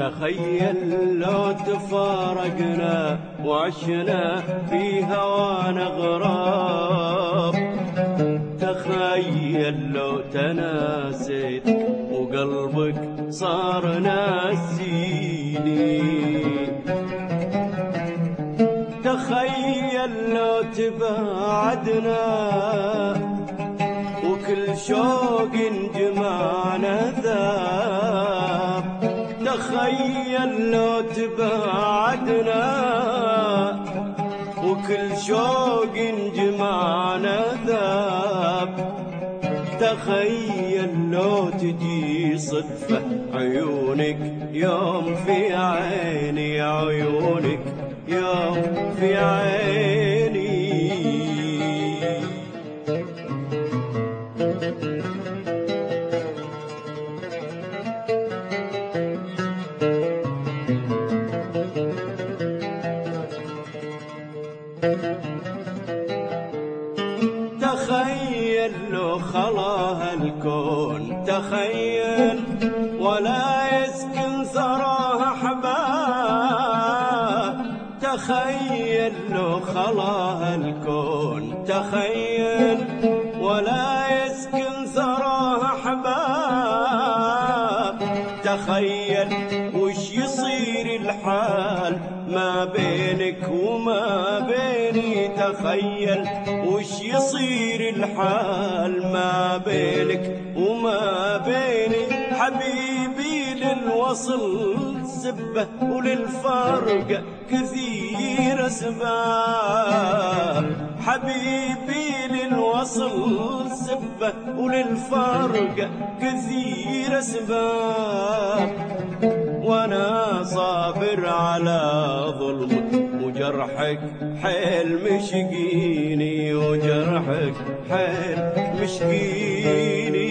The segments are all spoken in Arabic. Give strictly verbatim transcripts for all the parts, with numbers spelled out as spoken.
تخيل لو تفارقنا وعشنا في هوانا غراب. تخيل لو تناسيت وقلبك صار ناسيني. تخيل لو تبعدنا وكل شوق جمعنا ذاب. تخيل لو تبعدنا وكل شوق جمعنا ذاب. تخيل لو تجي صدفة عيونك يوم في عيني، عيونك يوم في عيني. تخيل لو خلاها الكون، تخيل ولا يسكن ثراها أحباب. تخيل لو خلاها الكون، تخيل ولا يسكن ثراها أحباب. تخيل وش يصير الحال ما بينك وما بيني. تخيل وش يصير الحال ما بينك وما بيني. حبيبي للوصل سبة وللفرق كثير أسباب. حبيبي للوصل سبة وللفرق كثير أسباب. وانا صابر على ظلمك وجرحك حيل مشقيني، وجرحك حيل مشقيني.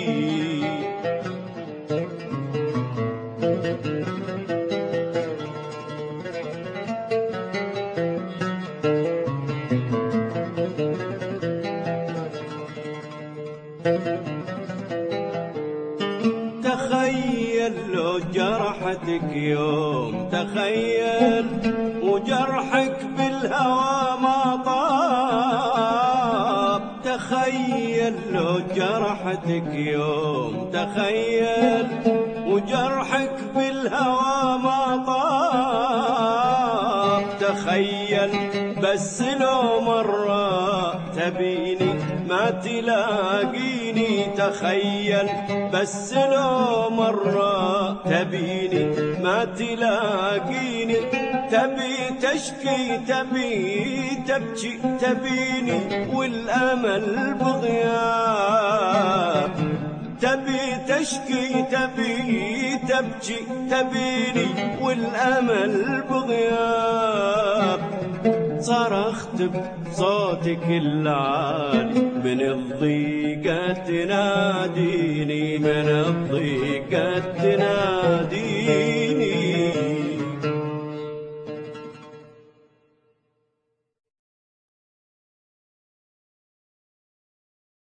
تخيل لو جرحتك يوم، تخيل وجرحك بالهوى ما طاب. تخيل لو جرحتك يوم، تخيل وجرحك بالهوى ما طاب. تخيل بس لو مرة تبيني ما تلاقيني. تخيل بس لو مرة تبيني ما تلاقيني. تبي تشكي تبي تبكي تبيني والأمل بغياب. تبي تشكي تبي تبكي تبيني والأمل بغياب. صرخت بصوتك العالي من الضيقة تناديني، من الضيقة تناديني.